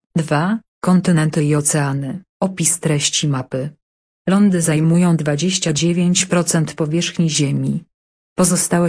2. Kontynenty i oceany. Opis treści mapy. Lądy zajmują 29% powierzchni Ziemi. Pozostałe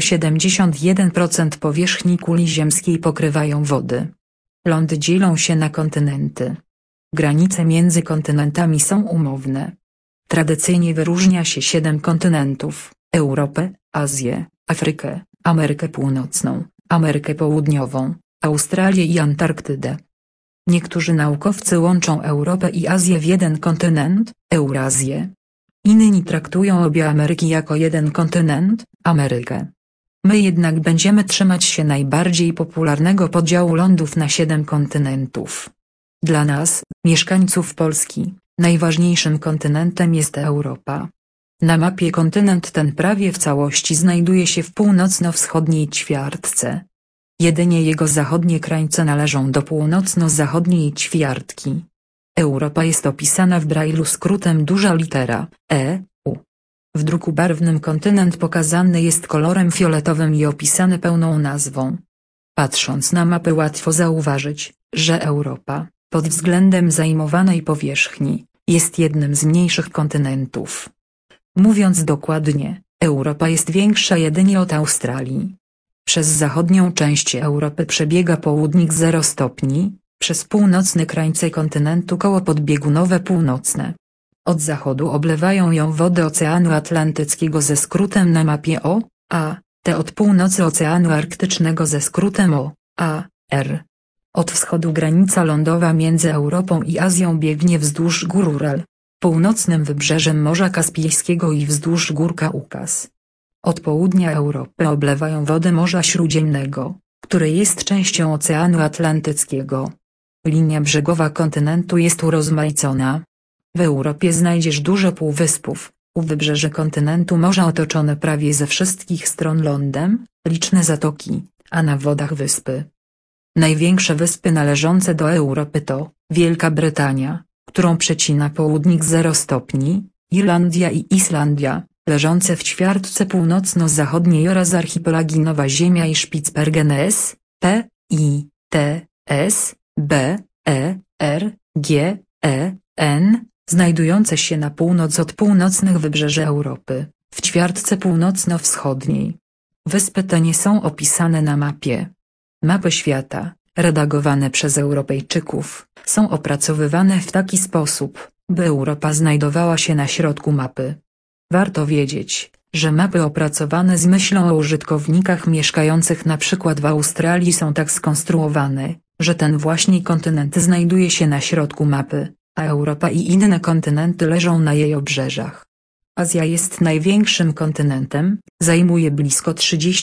71% powierzchni kuli ziemskiej pokrywają wody. Lądy dzielą się na kontynenty. Granice między kontynentami są umowne. Tradycyjnie wyróżnia się 7 kontynentów: Europę, Azję, Afrykę, Amerykę Północną, Amerykę Południową, Australię i Antarktydę. Niektórzy naukowcy łączą Europę i Azję w jeden kontynent, Eurazję. Inni traktują obie Ameryki jako jeden kontynent, Amerykę. My jednak będziemy trzymać się najbardziej popularnego podziału lądów na 7 kontynentów. Dla nas, mieszkańców Polski, najważniejszym kontynentem jest Europa. Na mapie kontynent ten prawie w całości znajduje się w północno-wschodniej ćwiartce. Jedynie jego zachodnie krańce należą do północno-zachodniej ćwiartki. Europa jest opisana w Braille'u skrótem duża litera EU. W druku barwnym kontynent pokazany jest kolorem fioletowym i opisany pełną nazwą. Patrząc na mapę łatwo zauważyć, że Europa, pod względem zajmowanej powierzchni, jest jednym z mniejszych kontynentów. Mówiąc dokładnie, Europa jest większa jedynie od Australii. Przez zachodnią część Europy przebiega południk 0 stopni, przez północne krańce kontynentu koło podbiegunowe północne. Od zachodu oblewają ją wody Oceanu Atlantyckiego ze skrótem na mapie O, A, te od północy Oceanu Arktycznego ze skrótem O, A, R. Od wschodu granica lądowa między Europą i Azją biegnie wzdłuż gór Ural, północnym wybrzeżem Morza Kaspijskiego i wzdłuż gór Kaukaz. Od południa Europy oblewają wody Morza Śródziemnego, które jest częścią Oceanu Atlantyckiego. Linia brzegowa kontynentu jest urozmaicona. W Europie znajdziesz dużo półwyspów, u wybrzeży kontynentu morza otoczone prawie ze wszystkich stron lądem, liczne zatoki, a na wodach wyspy. Największe wyspy należące do Europy to Wielka Brytania, którą przecina południk 0 stopni, Irlandia i Islandia, leżące w ćwiartce północno-zachodniej oraz archipelagi Nowa Ziemia i Spitsbergenes, P, I, T, S, B, E, R, G, E, N, znajdujące się na północ od północnych wybrzeży Europy, w ćwiartce północno-wschodniej. Wyspy te nie są opisane na mapie. Mapy świata, redagowane przez Europejczyków, są opracowywane w taki sposób, by Europa znajdowała się na środku mapy. Warto wiedzieć, że mapy opracowane z myślą o użytkownikach mieszkających na przykład w Australii są tak skonstruowane, że ten właśnie kontynent znajduje się na środku mapy, a Europa i inne kontynenty leżą na jej obrzeżach. Azja jest największym kontynentem, zajmuje blisko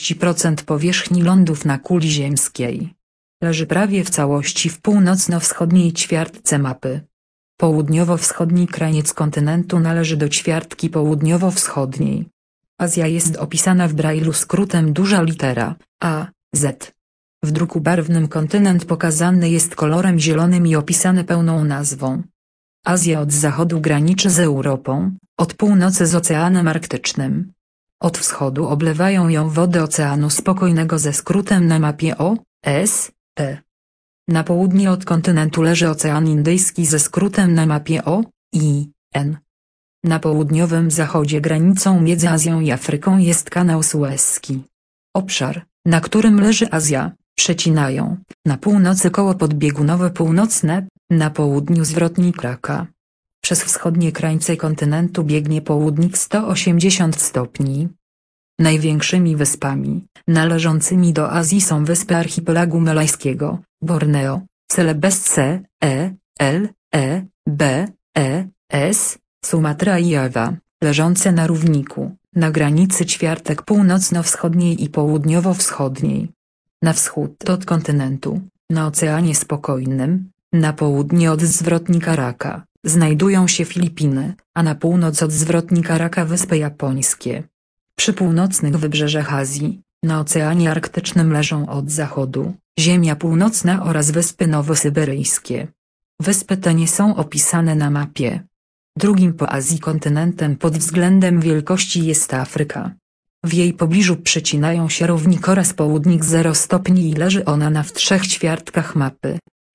30% powierzchni lądów na kuli ziemskiej. Leży prawie w całości w północno-wschodniej ćwiartce mapy. Południowo-wschodni kraniec kontynentu należy do ćwiartki południowo-wschodniej. Azja jest opisana w Braille'u skrótem duża litera A, Z. W druku barwnym kontynent pokazany jest kolorem zielonym i opisany pełną nazwą. Azja od zachodu graniczy z Europą, od północy z Oceanem Arktycznym. Od wschodu oblewają ją wody Oceanu Spokojnego ze skrótem na mapie O, S, T. Na południe od kontynentu leży Ocean Indyjski ze skrótem na mapie O, I, N. Na południowym zachodzie granicą między Azją i Afryką jest kanał Sueski. Obszar, na którym leży Azja, przecinają, na północy koło podbiegunowe północne, na południu zwrotnik Raka. Przez wschodnie krańce kontynentu biegnie południk 180 stopni. Największymi wyspami, należącymi do Azji są wyspy archipelagu malajskiego, Borneo, Celebesce, L, B, S, Sumatra i Jawa, leżące na równiku, na granicy ćwiartek północno-wschodniej i południowo-wschodniej. Na wschód od kontynentu, na Oceanie Spokojnym, na południe od zwrotnika Raka, znajdują się Filipiny, a na północ od zwrotnika Raka Wyspy Japońskie. Przy północnych wybrzeżach Azji, na Oceanie Arktycznym leżą od zachodu, Ziemia Północna oraz Wyspy Nowosyberyjskie. Wyspy te nie są opisane na mapie. Drugim po Azji kontynentem pod względem wielkości jest Afryka. W jej pobliżu przecinają się równik oraz południk 0 stopni i leży ona na w 3 ćwiartkach mapy.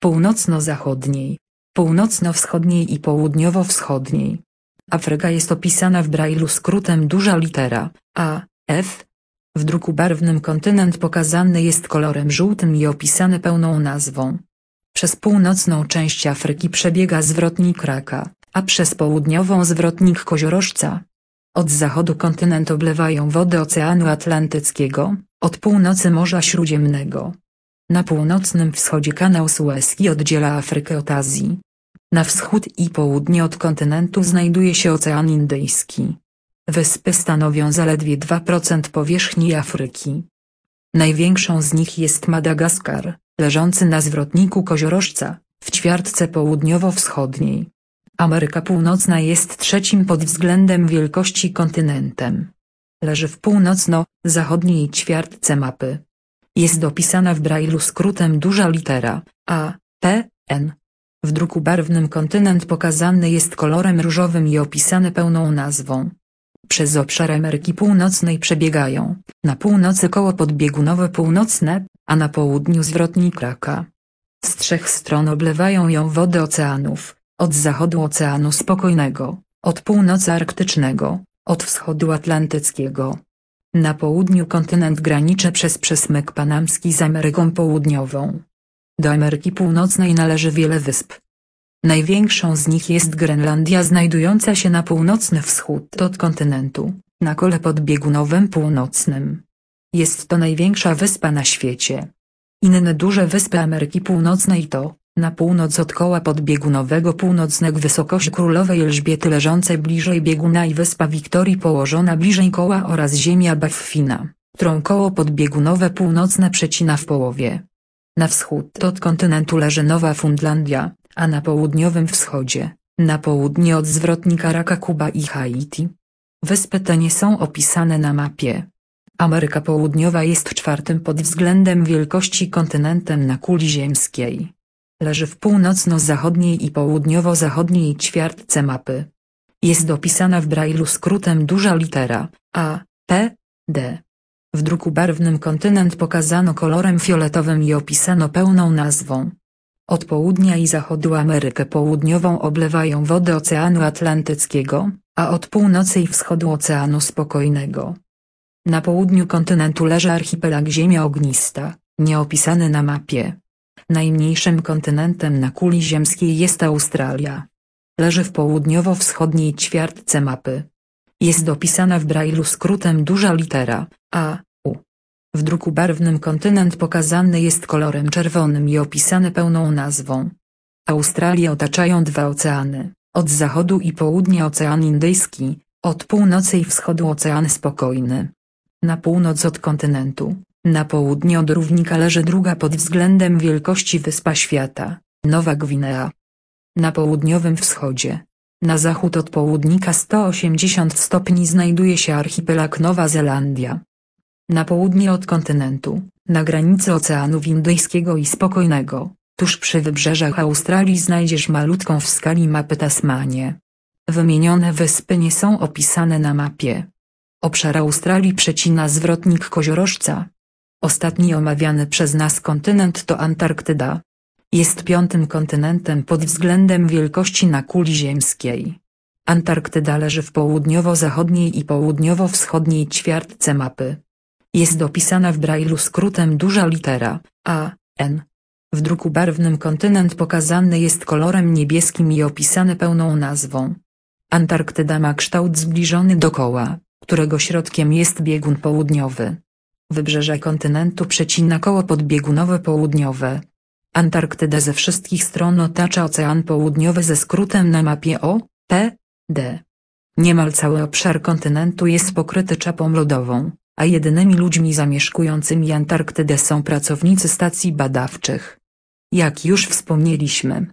północno-zachodniej, północno-wschodniej i południowo-wschodniej. Afryka jest opisana w Braille'u skrótem duża litera A, F. W druku barwnym kontynent pokazany jest kolorem żółtym i opisany pełną nazwą. Przez północną część Afryki przebiega zwrotnik Raka, a przez południową zwrotnik Koziorożca. Od zachodu kontynent oblewają wody Oceanu Atlantyckiego, od północy Morza Śródziemnego. Na północnym wschodzie kanał Sueski oddziela Afrykę od Azji. Na wschód i południe od kontynentu znajduje się Ocean Indyjski. Wyspy stanowią zaledwie 2% powierzchni Afryki. Największą z nich jest Madagaskar, leżący na zwrotniku Koziorożca, w ćwiartce południowo-wschodniej. Ameryka Północna jest trzecim pod względem wielkości kontynentem. Leży w północno-zachodniej ćwiartce mapy. Jest opisana w Braille'u skrótem duża litera A, P, N. W druku barwnym kontynent pokazany jest kolorem różowym i opisany pełną nazwą. Przez obszar Ameryki Północnej przebiegają, na północy koło podbiegunowe północne, a na południu zwrotnik Raka. Z trzech stron oblewają ją wody oceanów, od zachodu Oceanu Spokojnego, od północy Arktycznego, od wschodu Atlantyckiego. Na południu kontynent graniczy przez przesmyk panamski z Ameryką Południową. Do Ameryki Północnej należy wiele wysp. Największą z nich jest Grenlandia znajdująca się na północny wschód od kontynentu, na kole podbiegunowym północnym. Jest to największa wyspa na świecie. Inne duże wyspy Ameryki Północnej to, na północ od koła podbiegunowego północnego wysokość Królowej Elżbiety leżące bliżej bieguna i wyspa Wiktorii położona bliżej koła oraz ziemia Baffina, którą koło podbiegunowe północne przecina w połowie. Na wschód od kontynentu leży Nowa Fundlandia, a na południowym wschodzie, na południe od zwrotnika Raka Kuba i Haiti. Wyspy te nie są opisane na mapie. Ameryka Południowa jest czwartym pod względem wielkości kontynentem na kuli ziemskiej. Leży w północno-zachodniej i południowo-zachodniej ćwiartce mapy. Jest opisana w Braille'u skrótem duża litera A, P, D. W druku barwnym kontynent pokazano kolorem fioletowym i opisano pełną nazwą. Od południa i zachodu Amerykę Południową oblewają wody Oceanu Atlantyckiego, a od północy i wschodu Oceanu Spokojnego. Na południu kontynentu leży archipelag Ziemia Ognista, nieopisany na mapie. Najmniejszym kontynentem na kuli ziemskiej jest Australia. Leży w południowo-wschodniej ćwiartce mapy. Jest opisana w Braille'u skrótem duża litera A, U. W druku barwnym kontynent pokazany jest kolorem czerwonym i opisany pełną nazwą. Australię otaczają dwa oceany, od zachodu i południa Ocean Indyjski, od północy i wschodu Ocean Spokojny. Na północ od kontynentu, na południe od równika leży druga pod względem wielkości wyspa świata, Nowa Gwinea. Na południowym wschodzie, na zachód od południka 180 stopni znajduje się archipelag Nowa Zelandia. Na południe od kontynentu, na granicy Oceanów Indyjskiego i Spokojnego, tuż przy wybrzeżach Australii znajdziesz malutką w skali mapę Tasmanię. Wymienione wyspy nie są opisane na mapie. Obszar Australii przecina zwrotnik Koziorożca. Ostatni omawiany przez nas kontynent to Antarktyda. Jest piątym kontynentem pod względem wielkości na kuli ziemskiej. Antarktyda leży w południowo-zachodniej i południowo-wschodniej ćwiartce mapy. Jest opisana w Braille'u skrótem duża litera A, N. W druku barwnym kontynent pokazany jest kolorem niebieskim i opisany pełną nazwą. Antarktyda ma kształt zbliżony do koła, którego środkiem jest biegun południowy. Wybrzeże kontynentu przecina koło podbiegunowe południowe. Antarktydę ze wszystkich stron otacza Ocean Południowy ze skrótem na mapie O, P, D. Niemal cały obszar kontynentu jest pokryty czapą lodową, a jedynymi ludźmi zamieszkującymi Antarktydę są pracownicy stacji badawczych. Jak już wspomnieliśmy,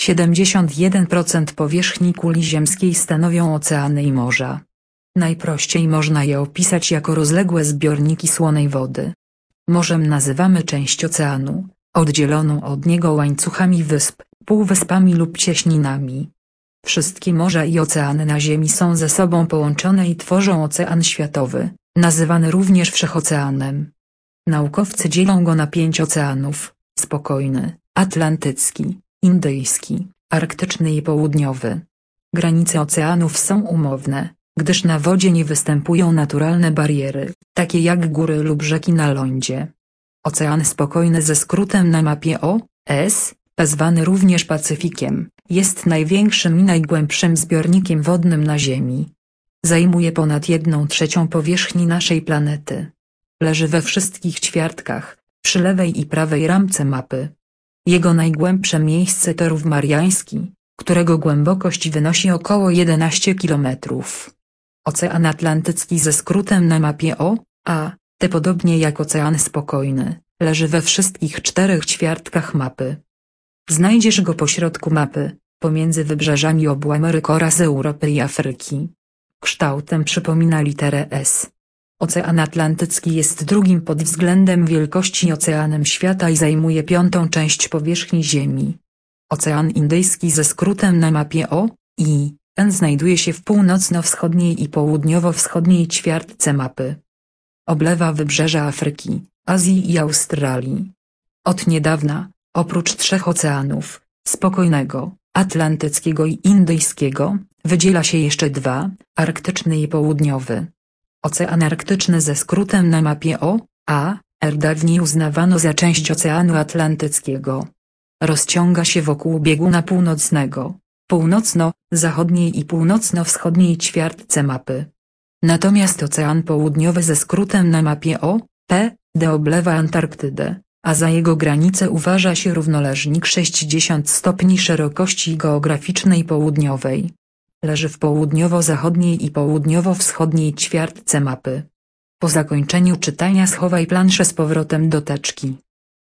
71% powierzchni kuli ziemskiej stanowią oceany i morza. Najprościej można je opisać jako rozległe zbiorniki słonej wody. Morzem nazywamy część oceanu, oddzieloną od niego łańcuchami wysp, półwyspami lub cieśninami. Wszystkie morza i oceany na Ziemi są ze sobą połączone i tworzą ocean światowy, nazywany również Wszechoceanem. Naukowcy dzielą go na 5 oceanów: spokojny, atlantycki, indyjski, arktyczny i południowy. Granice oceanów są umowne, gdyż na wodzie nie występują naturalne bariery, takie jak góry lub rzeki na lądzie. Ocean Spokojny ze skrótem na mapie O.S., zwany również Pacyfikiem, jest największym i najgłębszym zbiornikiem wodnym na Ziemi. Zajmuje ponad 1/3 powierzchni naszej planety. Leży we wszystkich ćwiartkach, przy lewej i prawej ramce mapy. Jego najgłębsze miejsce to Rów Mariański, którego głębokość wynosi około 11 km. Ocean Atlantycki ze skrótem na mapie O.A., podobnie jak Ocean Spokojny, leży we wszystkich 4 ćwiartkach mapy. Znajdziesz go pośrodku mapy, pomiędzy wybrzeżami obu Ameryk oraz Europy i Afryki. Kształtem przypomina literę S. Ocean Atlantycki jest drugim pod względem wielkości oceanem świata i zajmuje 1/5 część powierzchni Ziemi. Ocean Indyjski ze skrótem na mapie O.I.N. znajduje się w północno-wschodniej i południowo-wschodniej ćwiartce mapy. Oblewa wybrzeża Afryki, Azji i Australii. Od niedawna, oprócz 3 oceanów, Spokojnego, Atlantyckiego i Indyjskiego, wydziela się jeszcze 2, arktyczny i południowy. Ocean Arktyczny ze skrótem na mapie O.A.R. dawniej uznawano za część Oceanu Atlantyckiego. Rozciąga się wokół bieguna północnego, północno-zachodniej i północno-wschodniej ćwiartce mapy. Natomiast Ocean Południowy ze skrótem na mapie O.P.D. oblewa Antarktydę, a za jego granice uważa się równoleżnik 60 stopni szerokości geograficznej południowej. Leży w południowo-zachodniej i południowo-wschodniej ćwiartce mapy. Po zakończeniu czytania schowaj planszę z powrotem do teczki.